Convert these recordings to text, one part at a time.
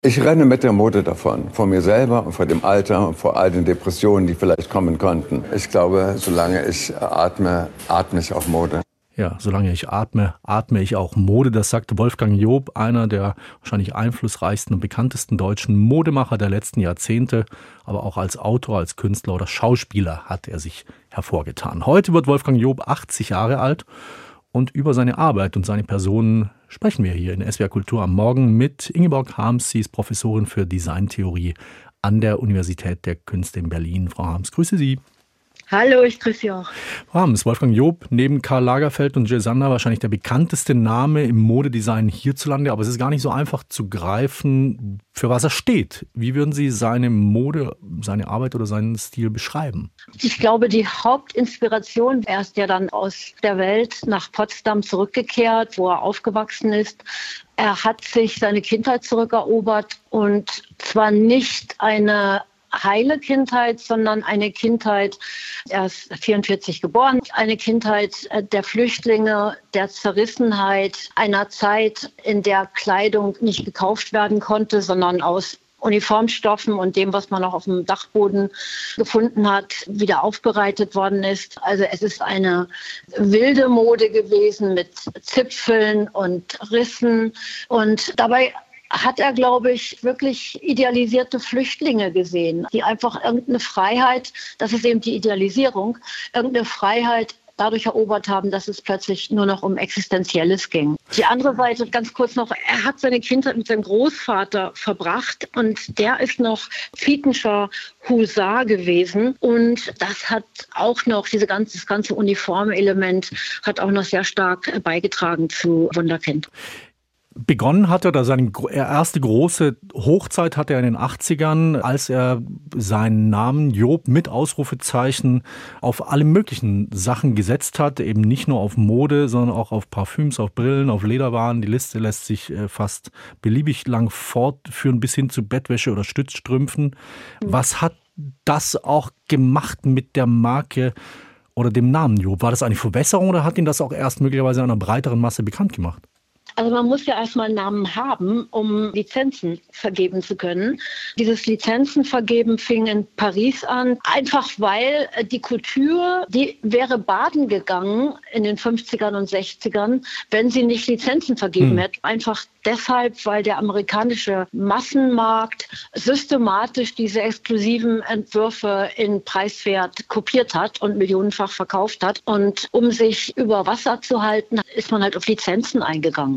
Ich renne mit der Mode davon, vor mir selber und vor dem Alter und vor all den Depressionen, die vielleicht kommen konnten. Ich glaube, solange ich atme, atme ich auch Mode. Ja, solange ich atme, atme ich auch Mode. Das sagte Wolfgang Job, einer der wahrscheinlich einflussreichsten und bekanntesten deutschen Modemacher der letzten Jahrzehnte. Aber auch als Autor, als Künstler oder Schauspieler hat er sich hervorgetan. Heute wird Wolfgang Job 80 Jahre alt. Und über seine Arbeit und seine Person sprechen wir hier in SWR Kultur am Morgen mit Ingeborg Harms. Sie ist Professorin für Designtheorie an der Universität der Künste in Berlin. Frau Harms, grüße Sie. Hallo, ich grüße Sie auch. Frau Harms, Wolfgang Job, neben Karl Lagerfeld und Jay Sander wahrscheinlich der bekannteste Name im Modedesign hierzulande. Aber es ist gar nicht so einfach zu greifen, für was er steht. Wie würden Sie seine Mode, seine Arbeit oder seinen Stil beschreiben? Ich glaube, die Hauptinspiration, er ist ja dann aus der Welt nach Potsdam zurückgekehrt, wo er aufgewachsen ist. Er hat sich seine Kindheit zurückerobert und zwar nicht eine heile Kindheit, sondern eine Kindheit, er ist 1944 geboren, eine Kindheit der Flüchtlinge, der Zerrissenheit, einer Zeit, in der Kleidung nicht gekauft werden konnte, sondern aus Uniformstoffen und dem, was man auch auf dem Dachboden gefunden hat, wieder aufbereitet worden ist. Also es ist eine wilde Mode gewesen mit Zipfeln und Rissen und dabei hat er, glaube ich, wirklich idealisierte Flüchtlinge gesehen, die einfach irgendeine Freiheit, das ist eben die Idealisierung, irgendeine Freiheit dadurch erobert haben, dass es plötzlich nur noch um Existenzielles ging. Die andere Seite, ganz kurz noch, er hat seine Kindheit mit seinem Großvater verbracht und der ist noch Fietenscher Husar gewesen und das hat auch noch, das ganze Uniformelement hat auch noch sehr stark beigetragen zu Wunderkind. Begonnen hat er, oder seine erste große Hochzeit hatte er in den 80ern, als er seinen Namen Job mit Ausrufezeichen auf alle möglichen Sachen gesetzt hat, eben nicht nur auf Mode, sondern auch auf Parfüms, auf Brillen, auf Lederwaren. Die Liste lässt sich fast beliebig lang fortführen bis hin zu Bettwäsche oder Stützstrümpfen. Was hat das auch gemacht mit der Marke oder dem Namen Job? War das eine Verwässerung oder hat ihn das auch erst möglicherweise einer breiteren Masse bekannt gemacht? Also man muss ja erstmal einen Namen haben, um Lizenzen vergeben zu können. Dieses Lizenzenvergeben fing in Paris an, einfach weil die Couture, die wäre baden gegangen in den 50ern und 60ern, wenn sie nicht Lizenzen vergeben hätte. Einfach deshalb, weil der amerikanische Massenmarkt systematisch diese exklusiven Entwürfe in Preiswert kopiert hat und millionenfach verkauft hat. Und um sich über Wasser zu halten, ist man halt auf Lizenzen eingegangen.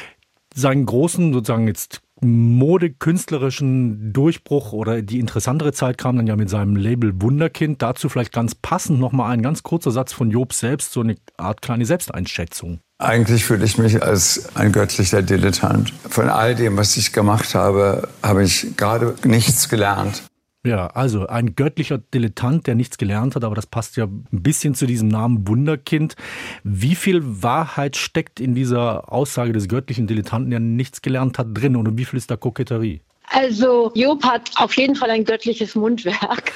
Seinen großen, sozusagen jetzt modekünstlerischen Durchbruch oder die interessantere Zeit kam dann ja mit seinem Label Wunderkind. Dazu vielleicht ganz passend nochmal ein ganz kurzer Satz von Job selbst, so eine Art kleine Selbsteinschätzung. Eigentlich fühle ich mich als ein göttlicher Dilettant. Von all dem, was ich gemacht habe, habe ich gerade nichts gelernt. Ja, also ein göttlicher Dilettant, der nichts gelernt hat, aber das passt ja ein bisschen zu diesem Namen Wunderkind. Wie viel Wahrheit steckt in dieser Aussage des göttlichen Dilettanten, der nichts gelernt hat, drin? Und wie viel ist da Koketterie? Also Job hat auf jeden Fall ein göttliches Mundwerk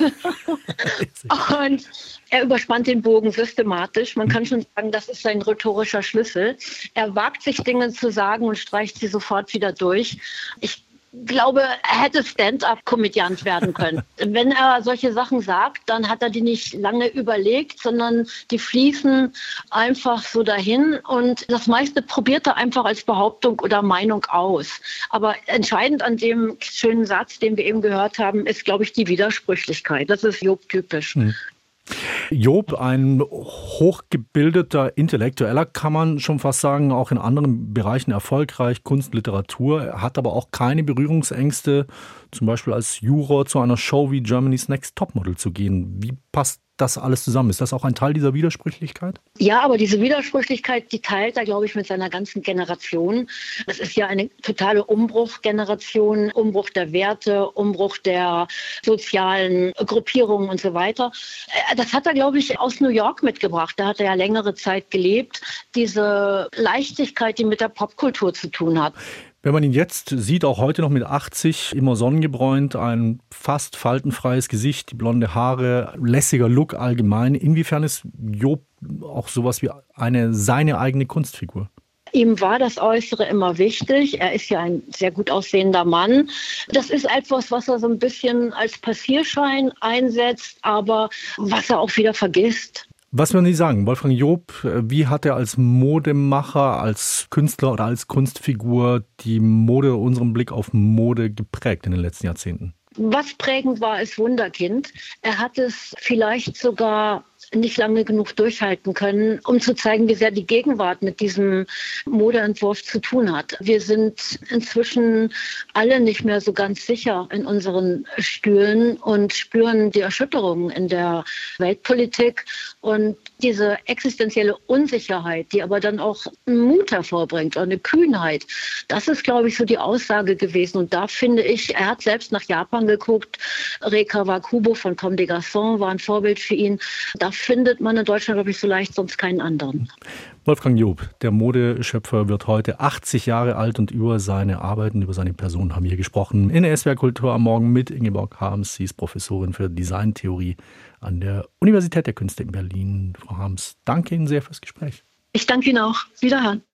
und er überspannt den Bogen systematisch. Man kann schon sagen, das ist sein rhetorischer Schlüssel. Er wagt sich Dinge zu sagen und streicht sie sofort wieder durch. Ich glaube, er hätte Stand-up-Komödiant werden können. Wenn er solche Sachen sagt, dann hat er die nicht lange überlegt, sondern die fließen einfach so dahin. Und das meiste probiert er einfach als Behauptung oder Meinung aus. Aber entscheidend an dem schönen Satz, den wir eben gehört haben, ist, glaube ich, die Widersprüchlichkeit. Das ist Job typisch. Job, ein hochgebildeter Intellektueller, kann man schon fast sagen, auch in anderen Bereichen erfolgreich, Kunst, Literatur. Er hat aber auch keine Berührungsängste, zum Beispiel als Juror zu einer Show wie Germany's Next Topmodel zu gehen. Wie passt das alles zusammen? Ist das auch ein Teil dieser Widersprüchlichkeit? Ja, aber diese Widersprüchlichkeit, die teilt er, glaube ich, mit seiner ganzen Generation. Das ist ja eine totale Umbruchgeneration, Umbruch der Werte, Umbruch der sozialen Gruppierungen und so weiter. Das hat er, glaube ich, aus New York mitgebracht. Da hat er ja längere Zeit gelebt. Diese Leichtigkeit, die mit der Popkultur zu tun hat. Wenn man ihn jetzt sieht, auch heute noch mit 80, immer sonnengebräunt, ein fast faltenfreies Gesicht, die blonde Haare, lässiger Look allgemein. Inwiefern ist Job auch sowas wie seine eigene Kunstfigur? Ihm war das Äußere immer wichtig. Er ist ja ein sehr gut aussehender Mann. Das ist etwas, was er so ein bisschen als Passierschein einsetzt, aber was er auch wieder vergisst. Was würden Sie sagen, Wolfgang Job, wie hat er als Modemacher, als Künstler oder als Kunstfigur die Mode, unseren Blick auf Mode geprägt in den letzten Jahrzehnten? Was prägend war, ist Wunderkind. Er hat es vielleicht sogar nicht lange genug durchhalten können, um zu zeigen, wie sehr die Gegenwart mit diesem Modeentwurf zu tun hat. Wir sind inzwischen alle nicht mehr so ganz sicher in unseren Stühlen und spüren die Erschütterungen in der Weltpolitik und diese existenzielle Unsicherheit, die aber dann auch Mut hervorbringt, eine Kühnheit. Das ist, glaube ich, so die Aussage gewesen. Und da finde ich, er hat selbst nach Japan geguckt. Rei Kawakubo von Comme des Garçons war ein Vorbild für ihn. Da findet man in Deutschland, glaube ich, so leicht sonst keinen anderen. Wolfgang Job, der Modeschöpfer, wird heute 80 Jahre alt und über seine Arbeiten, über seine Person haben wir gesprochen. In der SWR Kultur am Morgen mit Ingeborg Harms. Sie ist Professorin für Designtheorie an der Universität der Künste in Berlin. Frau Harms, danke Ihnen sehr fürs Gespräch. Ich danke Ihnen auch. Wiederhören.